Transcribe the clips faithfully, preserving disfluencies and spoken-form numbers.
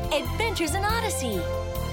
Adventures in Odyssey.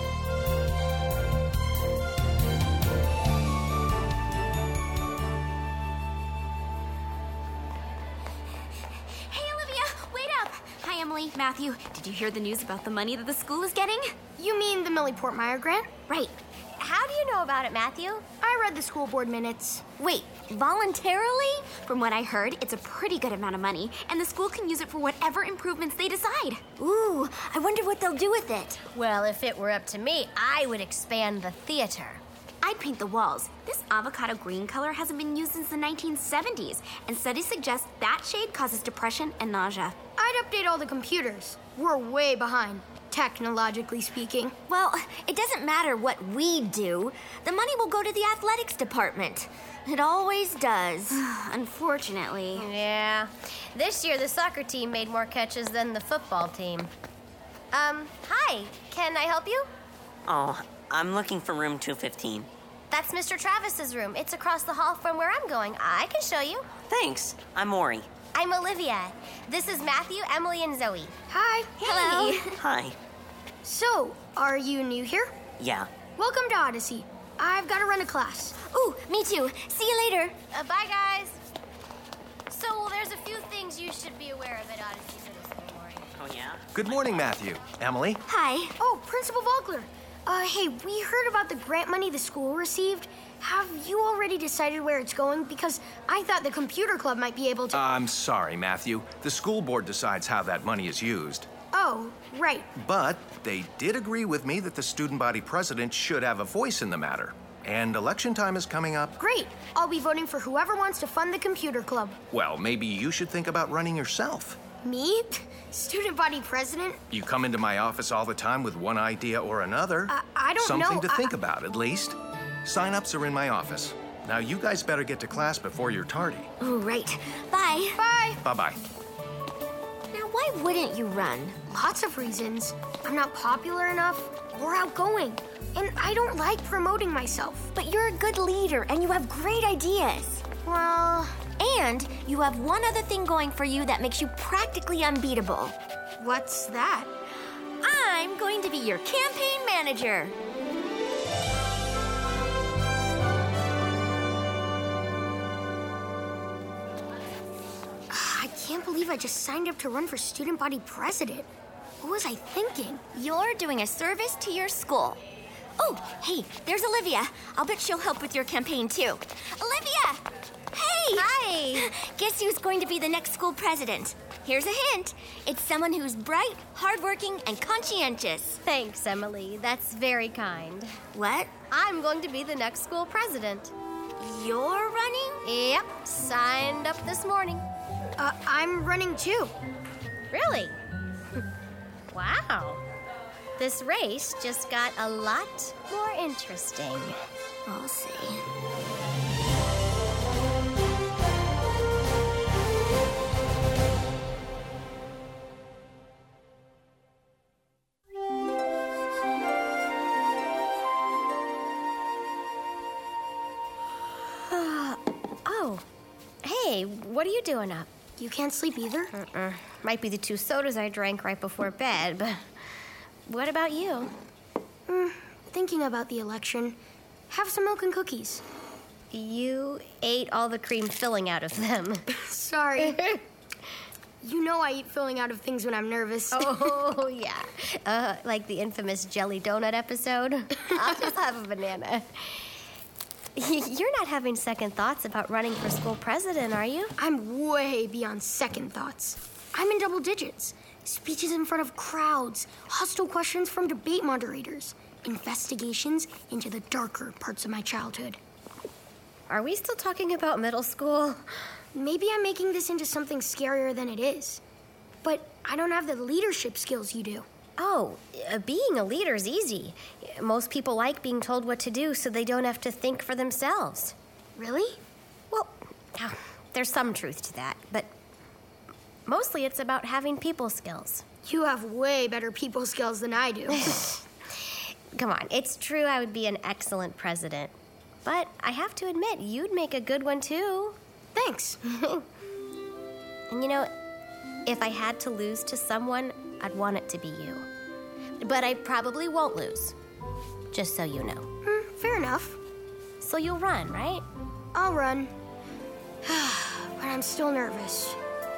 Matthew, did you hear the news about the money that the school is getting? You mean the Millie Portmeyer grant? Right. How do you know about it, Matthew? I read the school board minutes. Wait, voluntarily? From what I heard, it's a pretty good amount of money, and the school can use it for whatever improvements they decide. Ooh, I wonder what they'll do with it. Well, if it were up to me, I would expand the theater. I'd paint the walls. This avocado green color hasn't been used since the nineteen seventies, and studies suggest that shade causes depression and nausea. I'd update all the computers. We're way behind, technologically speaking. Well, it doesn't matter what we do. The money will go to the athletics department. It always does. Unfortunately. Yeah. This year, the soccer team made more catches than the football team. Um, hi. Can I help you? Oh, I'm looking for room two fifteen. That's Mister Travis's room. It's across the hall from where I'm going. I can show you. Thanks. I'm Ori. I'm Olivia. This is Matthew, Emily, and Zoe. Hi. Hello. Hi. So, are you new here? Yeah. Welcome to Odyssey. I've got to run a class. Ooh, me too. See you later. Uh, bye, guys. So, there's a few things you should be aware of at Odyssey Middle School, Ori. Oh, yeah? Good morning, Matthew. Emily? Hi. Oh, Principal Vogler. Uh, hey, we heard about the grant money the school received. Have you already decided where it's going? Because I thought the computer club might be able to... I'm sorry, Matthew. The school board decides how that money is used. Oh, right. But they did agree with me that the student body president should have a voice in the matter. And election time is coming up. Great. I'll be voting for whoever wants to fund the computer club. Well, maybe you should think about running yourself. Me? Student body president? You come into my office all the time with one idea or another. I, I don't Something know. Something to I... think about, at least. Sign-ups are in my office. Now, you guys better get to class before you're tardy. Ooh, right. Bye. Bye. Bye-bye. Now, why wouldn't you run? Lots of reasons. I'm not popular enough or outgoing. And I don't like promoting myself. But you're a good leader, and you have great ideas. Well... And you have one other thing going for you that makes you practically unbeatable. What's that? I'm going to be your campaign manager. I can't believe I just signed up to run for student body president. What was I thinking? You're doing a service to your school. Oh, hey, there's Olivia. I'll bet she'll help with your campaign, too. Olivia! Hey! Hi! Guess who's going to be the next school president? Here's a hint. It's someone who's bright, hardworking, and conscientious. Thanks, Emily. That's very kind. What? I'm going to be the next school president. You're running? Yep, signed up this morning. Uh, I'm running too. Really? Wow. This race just got a lot more interesting. I'll see. Oh, hey, what are you doing up? You can't sleep either? Uh-uh. Might be the two sodas I drank right before bed, but what about you? Mm, thinking about the election. Have some milk and cookies. You ate all the cream filling out of them. Sorry. You know I eat filling out of things when I'm nervous. Oh, yeah. Uh, like the infamous jelly donut episode. I'll just have a banana. You're not having second thoughts about running for school president, are you? I'm way beyond second thoughts. I'm in double digits. Speeches in front of crowds, hostile questions from debate moderators, investigations into the darker parts of my childhood. Are we still talking about middle school? Maybe I'm making this into something scarier than it is. But I don't have the leadership skills you do. Oh, uh, being a leader is easy. Most people like being told what to do so they don't have to think for themselves. Really? Well, uh, there's some truth to that, but mostly it's about having people skills. You have way better people skills than I do. Come on, it's true I would be an excellent president. But I have to admit, you'd make a good one too. Thanks. And you know, if I had to lose to someone, I'd want it to be you. But I probably won't lose. Just so you know. Hmm, fair enough. So you'll run, right? I'll run. But I'm still nervous.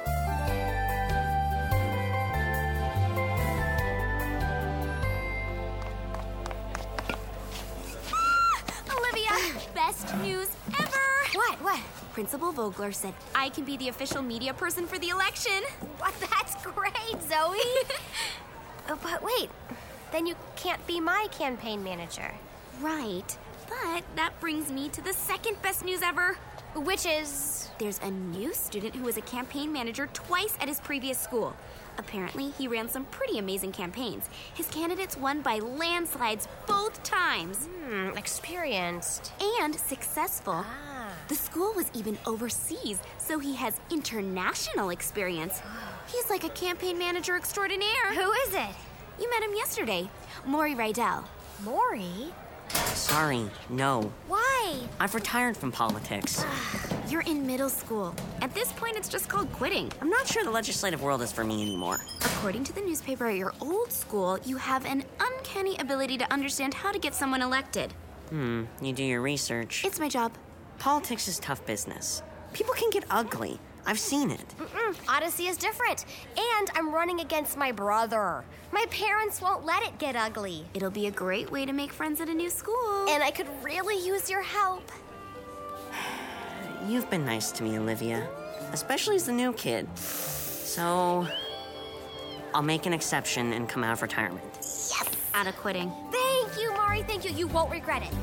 Olivia, best news ever! What? What? Principal Vogler said I can be the official media person for the election. What? That's great, Zoe. Oh, but wait. Then you can't be my campaign manager. Right, but that brings me to the second best news ever. Which is... There's a new student who was a campaign manager twice at his previous school. Apparently, he ran some pretty amazing campaigns. His candidates won by landslides both times. Hmm, experienced. And successful. Ah. The school was even overseas, so he has international experience. He's like a campaign manager extraordinaire. Who is it? You met him yesterday. Maury Rydell. Maury? Sorry, no. Why? I've retired from politics. You're in middle school. At this point, it's just called quitting. I'm not sure the legislative world is for me anymore. According to the newspaper at your old school, you have an uncanny ability to understand how to get someone elected. Hmm, you do your research. It's my job. Politics is tough business. People can get ugly. I've seen it. Mm-mm. Odyssey is different. And I'm running against my brother. My parents won't let it get ugly. It'll be a great way to make friends at a new school. And I could really use your help. You've been nice to me, Olivia. Especially as the new kid. So, I'll make an exception and come out of retirement. Yes! Out of quitting. Thank you, Maury. Thank you. You won't regret it.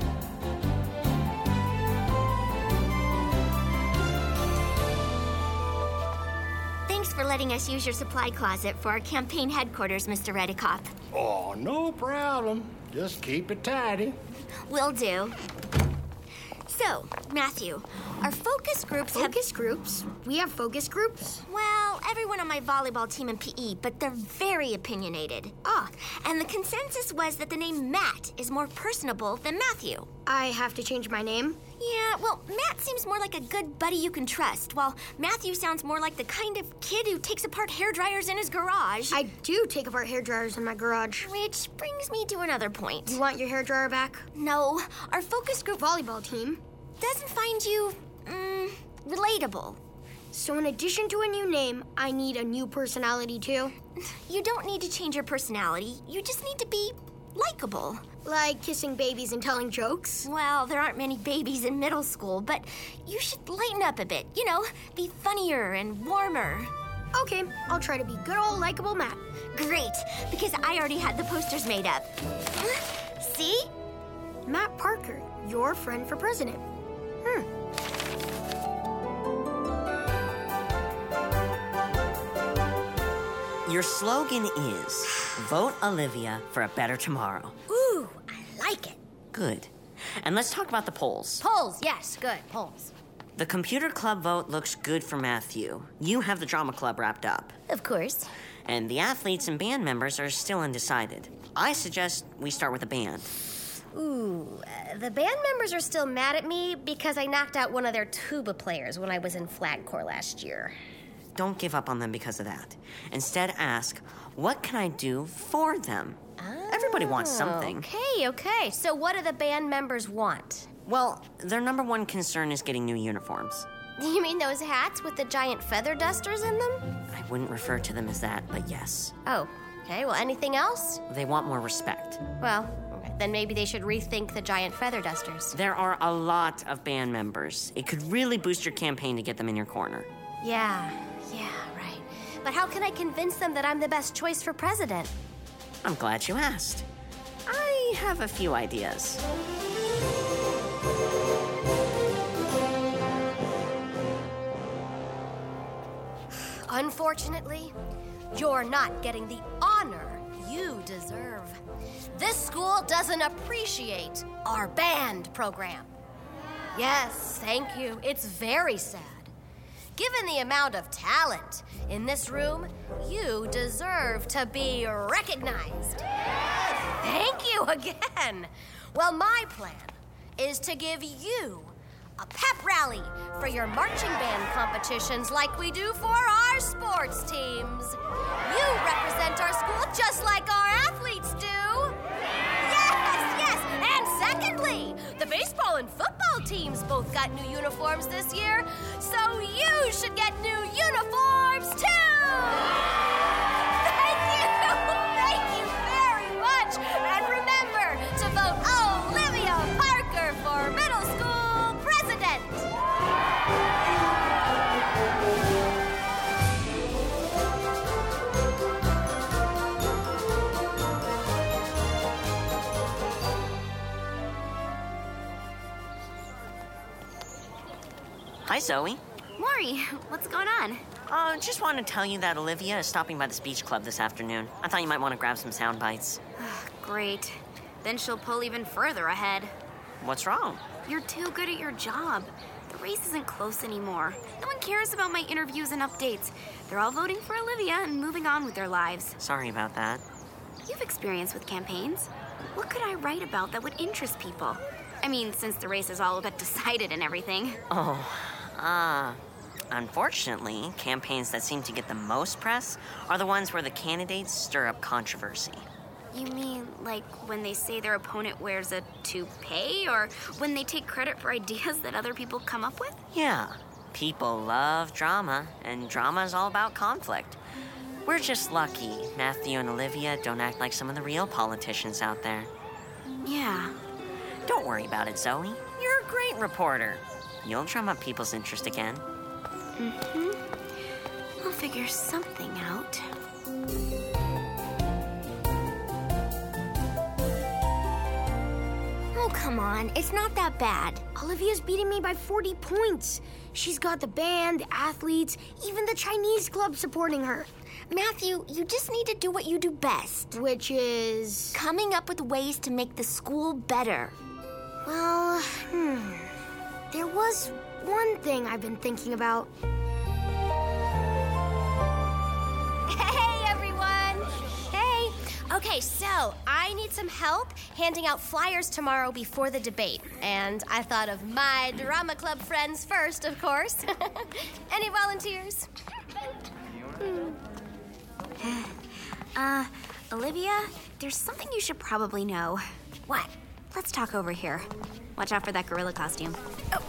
Thanks for letting us use your supply closet for our campaign headquarters, Mister Redikoff. Oh, no problem. Just keep it tidy. Will do. So, Matthew, our focus groups have... Focus groups? We have focus groups? Well, everyone on my volleyball team and P E, but they're very opinionated. Ah, and the consensus was that the name Matt is more personable than Matthew. I have to change my name? Yeah, well, Matt seems more like a good buddy you can trust, while Matthew sounds more like the kind of kid who takes apart hairdryers in his garage. I do take apart hairdryers in my garage. Which brings me to another point. You want your hairdryer back? No, our focus group Volleyball team doesn't find you, mm, relatable. So in addition to a new name, I need a new personality too? You don't need to change your personality. You just need to be likable. Like kissing babies and telling jokes? Well, there aren't many babies in middle school, but you should lighten up a bit. You know, be funnier and warmer. Okay, I'll try to be good old likable Matt. Great, because I already had the posters made up. See? Matt Parker, your friend for president. Hmm. Your slogan is, vote Olivia for a better tomorrow. Ooh, I like it. Good. And let's talk about the polls. Polls, yes, good, polls. The computer club vote looks good for Matthew. You have the drama club wrapped up. Of course. And the athletes and band members are still undecided. I suggest we start with the band. Ooh, uh, the band members are still mad at me because I knocked out one of their tuba players when I was in flag corps last year. Don't give up on them because of that. Instead, ask, what can I do for them? Oh, Everybody wants something. Okay, okay. So what do the band members want? Well, their number one concern is getting new uniforms. You mean those hats with the giant feather dusters in them? I wouldn't refer to them as that, but yes. Oh, okay. Well, anything else? They want more respect. Well, okay, then maybe they should rethink the giant feather dusters. There are a lot of band members. It could really boost your campaign to get them in your corner. Yeah, yeah, right. But how can I convince them that I'm the best choice for president? I'm glad you asked. I have a few ideas. Unfortunately, you're not getting the honor you deserve. This school doesn't appreciate our band program. Yes, thank you. It's very sad. Given the amount of talent in this room, you deserve to be recognized. Thank you again. Well, my plan is to give you a pep rally for your marching band competitions like we do for our sports teams. You represent our school just like our athletes got new uniforms this year, so you should get new uniforms too! Thank you! Thank you very much! And remember to vote Olivia Parker for middle school president! Hi, Zoe. Maury, what's going on? Uh, just wanted to tell you that Olivia is stopping by the speech club this afternoon. I thought you might want to grab some sound bites. Great. Then she'll pull even further ahead. What's wrong? You're too good at your job. The race isn't close anymore. No one cares about my interviews and updates. They're all voting for Olivia and moving on with their lives. Sorry about that. You've experience with campaigns. What could I write about that would interest people? I mean, since the race is all but decided and everything. Oh, uh, unfortunately, campaigns that seem to get the most press are the ones where the candidates stir up controversy. You mean like when they say their opponent wears a toupee, or when they take credit for ideas that other people come up with? Yeah, people love drama, and drama is all about conflict. We're just lucky Matthew and Olivia don't act like some of the real politicians out there. Yeah. Don't worry about it, Zoe. You're a great reporter. You'll drum up people's interest again. Mm-hmm. I'll figure something out. Oh, come on. It's not that bad. Olivia's beating me by forty points. She's got the band, the athletes, even the Chinese club supporting her. Matthew, you just need to do what you do best. Which is... coming up with ways to make the school better. Well, hmm. There was one thing I've been thinking about. Hey, everyone! Hey! Okay, so I need some help handing out flyers tomorrow before the debate. And I thought of my drama club friends first, of course. Any volunteers? Uh, Olivia, there's something you should probably know. What? Let's talk over here. Watch out for that gorilla costume. Oh.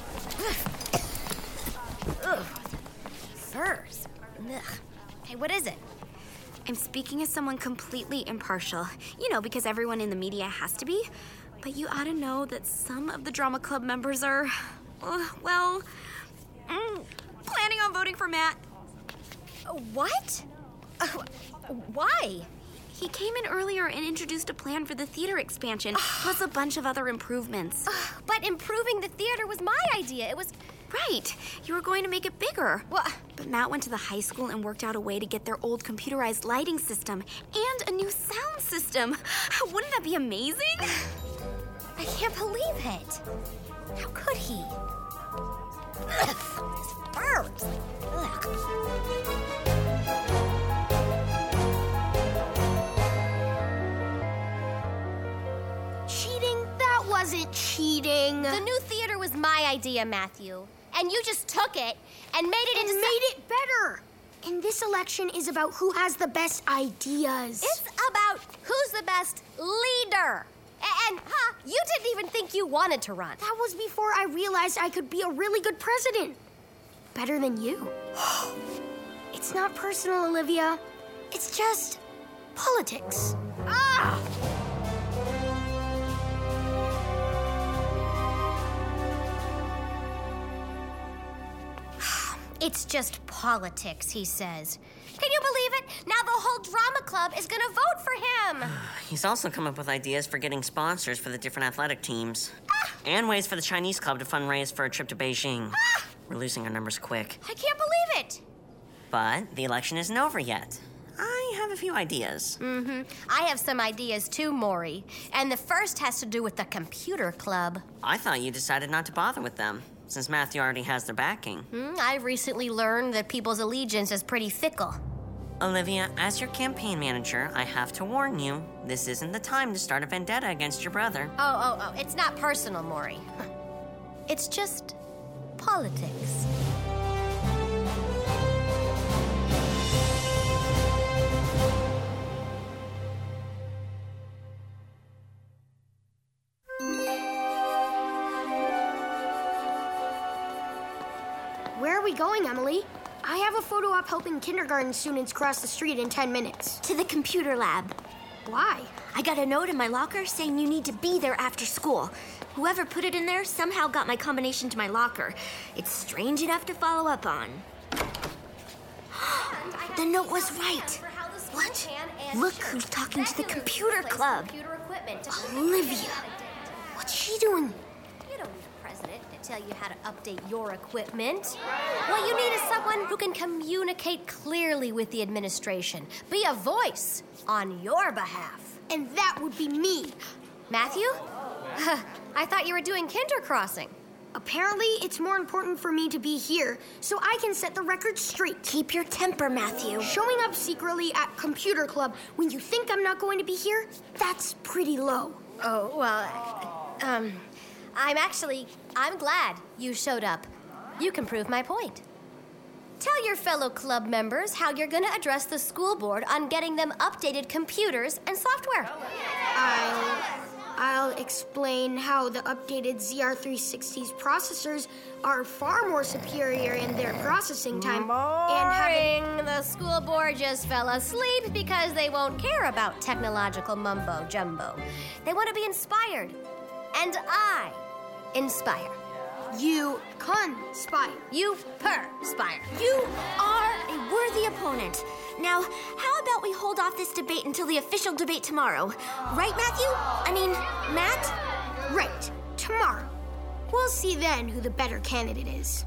Ugh. Furs. Ugh. Hey, what is it? I'm speaking as someone completely impartial. You know, because everyone in the media has to be. But you ought to know that some of the drama club members are, uh, well, mm, planning on voting for Matt. What? Uh, why? He came in earlier and introduced a plan for the theater expansion, plus a bunch of other improvements. Uh, but improving the theater was my idea. It was... Right. You were going to make it bigger. What? But Matt went to the high school and worked out a way to get their old computerized lighting system and a new sound system. Wouldn't that be amazing? I can't believe it. How could he? Ugh, these birds. Ugh. Cheating? That wasn't cheating. The new theater was my idea, Matthew. And you just took it and made it and into... made it better. And this election is about who has the best ideas. It's about who's the best leader. And, huh, you didn't even think you wanted to run. That was before I realized I could be a really good president. Better than you. It's not personal, Olivia. It's just politics. Ah! It's just politics, he says. Can you believe it? Now the whole drama club is gonna vote for him. He's also come up with ideas for getting sponsors for the different athletic teams. Ah! And ways for the Chinese club to fundraise for a trip to Beijing. Ah! We're losing our numbers quick. I can't believe it. But the election isn't over yet. I have a few ideas. Mm-hmm. I have some ideas too, Maury. And the first has to do with the computer club. I thought you decided not to bother with them, since Matthew already has their backing. Mm, I recently learned that people's allegiance is pretty fickle. Olivia, as your campaign manager, I have to warn you, this isn't the time to start a vendetta against your brother. Oh, oh, oh, it's not personal, Maury. It's just politics. we going, Emily? I have a photo op helping kindergarten students cross the street in ten minutes. To the computer lab. Why? I got a note in my locker saying you need to be there after school. Whoever put it in there somehow got my combination to my locker. It's strange enough to follow up on. The note was right. What? Look who's talking to the computer club. Olivia. What's she doing? You don't need a president to tell you how to update your equipment. What you need is someone who can communicate clearly with the administration. Be a voice on your behalf. And that would be me. Matthew? I thought you were doing kindercrossing. Apparently, it's more important for me to be here so I can set the record straight. Keep your temper, Matthew. Showing up secretly at computer club when you think I'm not going to be here, that's pretty low. Oh, well, um, I'm actually, I'm glad you showed up. You can prove my point. Tell your fellow club members how you're going to address the school board on getting them updated computers and software. I'll... I'll explain how the updated Z R three sixty's processors are far more superior in their processing time. Boring. And having... The school board just fell asleep because they won't care about technological mumbo jumbo. They want to be inspired. And I inspire. You conspire. You perspire. You are a worthy opponent. Now, how about we hold off this debate until the official debate tomorrow? Right, Matthew? I mean, Matt? Right. Tomorrow. We'll see then who the better candidate is.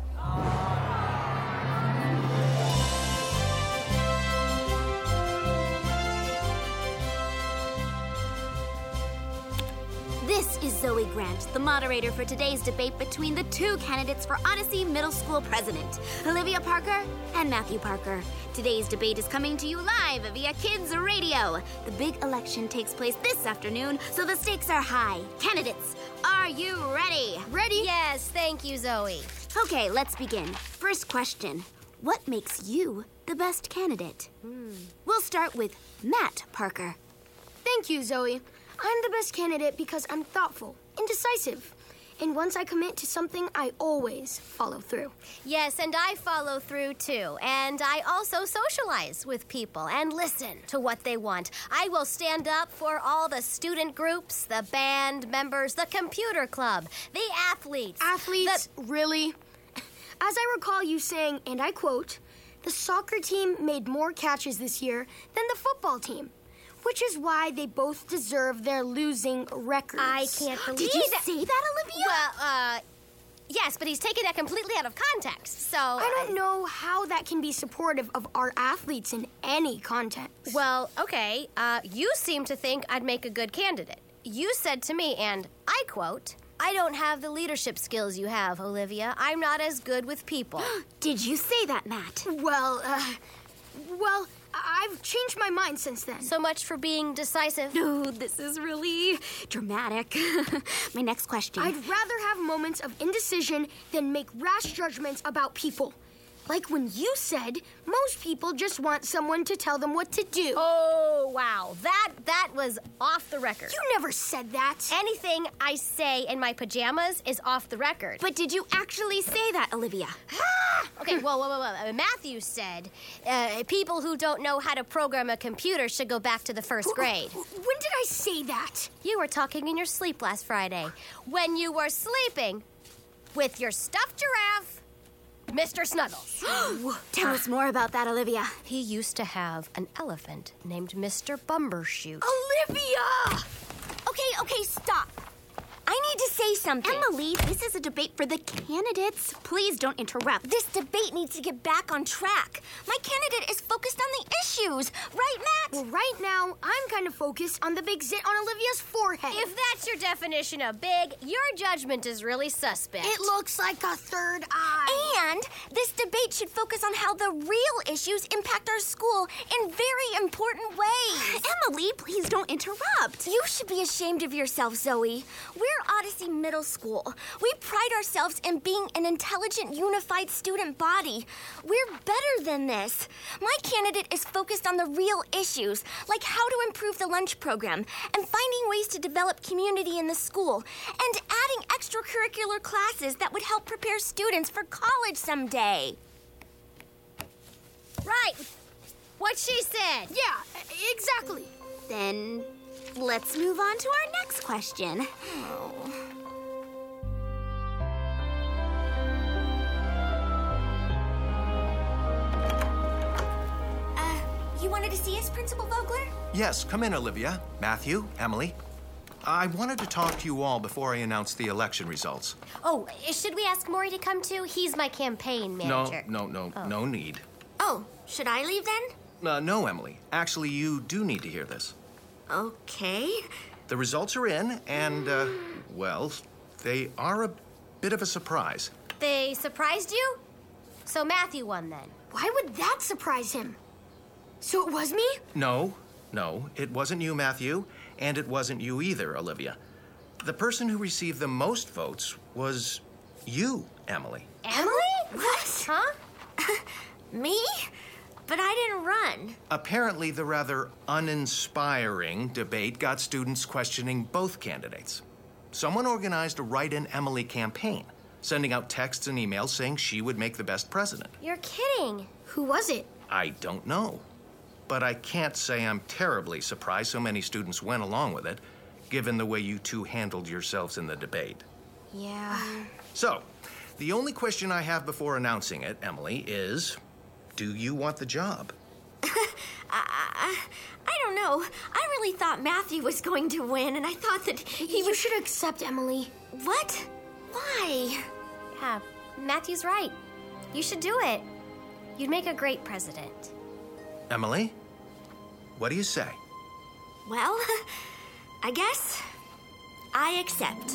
This is Zoe Grant, the moderator for today's debate between the two candidates for Odyssey Middle School president, Olivia Parker and Matthew Parker. Today's debate is coming to you live via Kids Radio. The big election takes place this afternoon, so the stakes are high. Candidates, are you ready? Ready? Yes, thank you, Zoe. Okay, let's begin. First question. What makes you the best candidate? Hmm. We'll start with Matt Parker. Thank you, Zoe. I'm the best candidate because I'm thoughtful and decisive. And once I commit to something, I always follow through. Yes, and I follow through too. And I also socialize with people and listen to what they want. I will stand up for all the student groups, the band members, the computer club, the athletes. Athletes? The... Really? As I recall you saying, and I quote, the soccer team made more catches this year than the football team. Which is why they both deserve their losing records. I can't believe Did you that. say that, Olivia? Well, uh, yes, but he's taking that completely out of context, so... I don't know how that can be supportive of our athletes in any context. Well, okay, uh, you seem to think I'd make a good candidate. You said to me, and I quote, I don't have the leadership skills you have, Olivia. I'm not as good with people. Did you say that, Matt? Well, uh, well... I've changed my mind since then. So much for being decisive. No, this is really dramatic. My next question. I'd rather have moments of indecision than make rash judgments about people. Like when you said, most people just want someone to tell them what to do. Oh, wow. That that was off the record. You never said that. Anything I say in my pajamas is off the record. But did you actually say that, Olivia? Okay, whoa, whoa, whoa, whoa. Matthew said uh, people who don't know how to program a computer should go back to the first grade. When did I say that? You were talking in your sleep last Friday. When you were sleeping with your stuffed giraffe, Mister Snuggles. Tell us more about that, Olivia. He used to have an elephant named Mister Bumbershoot. Olivia! Okay, okay, stop. I need to say something. Emily, this is a debate for the candidates. Please don't interrupt. This debate needs to get back on track. My candidate is focused on the issues. Right, Matt? Well, right now, I'm kind of focused on the big zit on Olivia's forehead. If that's your definition of big, your judgment is really suspect. It looks like a third eye. And this debate should focus on how the real issues impact our school in very important ways. Emily, please don't interrupt. You should be ashamed of yourself, Zoe. We're Odyssey Middle School. We pride ourselves in being an intelligent, unified student body. We're better than this. My candidate is focused on the real issues, like how to improve the lunch program and finding ways to develop community in the school and adding extracurricular classes that would help prepare students for college someday. Right. What she said. Yeah, e- exactly. Then let's move on to our next question. Oh. Uh, you wanted to see us, Principal Vogler? Yes, come in, Olivia, Matthew, Emily. I wanted to talk to you all before I announce the election results. Oh, should we ask Maury to come too? He's my campaign manager. No, no, no, Oh. no need. Oh, should I leave then? Uh, no, Emily. Actually, you do need to hear this. Okay. The results are in, and, uh, well, they are a bit of a surprise. They surprised you? So Matthew won then. Why would that surprise him? So it was me? No, no, it wasn't you, Matthew, and it wasn't you either, Olivia. The person who received the most votes was you, Emily. Emily? What? Huh? Me? But I didn't run. Apparently, the rather uninspiring debate got students questioning both candidates. Someone organized a write-in Emily campaign, sending out texts and emails saying she would make the best president. You're kidding. Who was it? I don't know. But I can't say I'm terribly surprised so many students went along with it, given the way you two handled yourselves in the debate. Yeah. So, the only question I have before announcing it, Emily, is, do you want the job? I, I, I don't know. I really thought Matthew was going to win, and I thought that he You was... should accept, Emily. What? Why? Yeah, Matthew's right. You should do it. You'd make a great president. Emily? What do you say? Well, I guess I accept.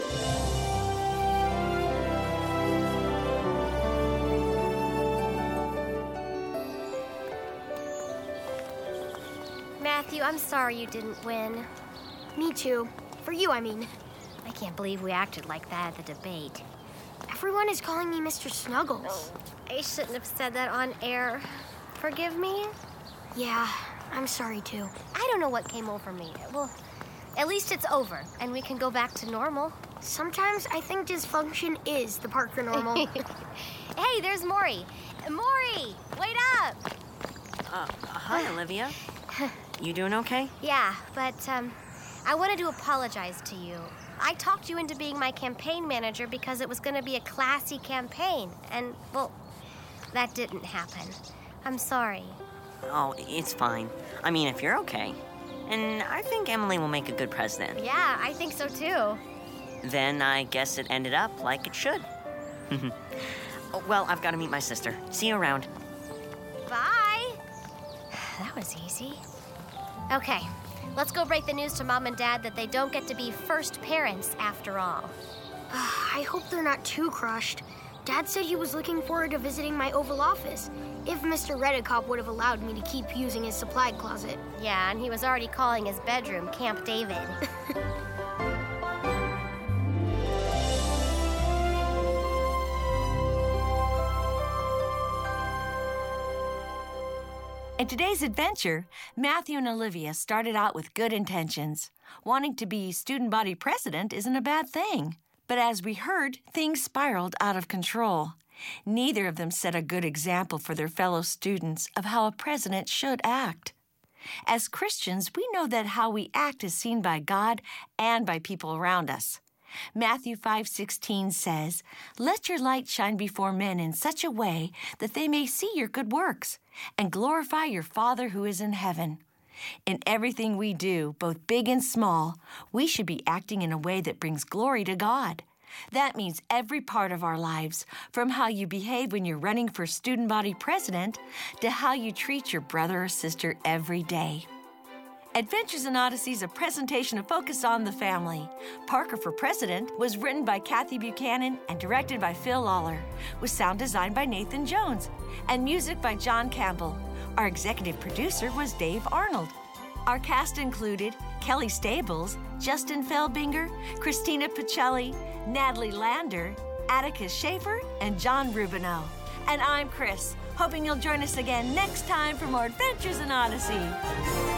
Matthew, I'm sorry you didn't win. Me too. For you, I mean. I can't believe we acted like that at the debate. Everyone is calling me Mister Snuggles. I shouldn't have said that on air. Forgive me? Yeah, I'm sorry too. I don't know what came over me. Well, at least it's over, and we can go back to normal. Sometimes I think dysfunction is the Parker normal. Hey, there's Maury. Maury, wait up! Uh, hi, Olivia. You doing okay? Yeah, but um, I wanted to apologize to you. I talked you into being my campaign manager because it was going to be a classy campaign, and, well, that didn't happen. I'm sorry. Oh, it's fine. I mean, if you're okay. And I think Emily will make a good president. Yeah, I think so too. Then I guess it ended up like it should. Oh, well, I've got to meet my sister. See you around. Bye. That was easy. Okay, let's go break the news to Mom and Dad that they don't get to be first parents after all. I hope they're not too crushed. Dad said he was looking forward to visiting my Oval Office, if Mister Redicop would have allowed me to keep using his supply closet. Yeah, and he was already calling his bedroom Camp David. In today's adventure, Matthew and Olivia started out with good intentions. Wanting to be student body president isn't a bad thing. But as we heard, things spiraled out of control. Neither of them set a good example for their fellow students of how a president should act. As Christians, we know that how we act is seen by God and by people around us. Matthew five sixteen says, "Let your light shine before men in such a way that they may see your good works and glorify your Father who is in heaven." In everything we do, both big and small, we should be acting in a way that brings glory to God. That means every part of our lives, from how you behave when you're running for student body president to how you treat your brother or sister every day. Adventures in Odyssey is a presentation of Focus on the Family. Parker for President was written by Kathy Buchanan and directed by Phil Lawler, with sound design by Nathan Jones and music by John Campbell. Our executive producer was Dave Arnold. Our cast included Kelly Stables, Justin Feldbinger, Christina Pacelli, Natalie Lander, Atticus Schaefer, and John Rubino. And I'm Chris, hoping you'll join us again next time for more Adventures in Odyssey.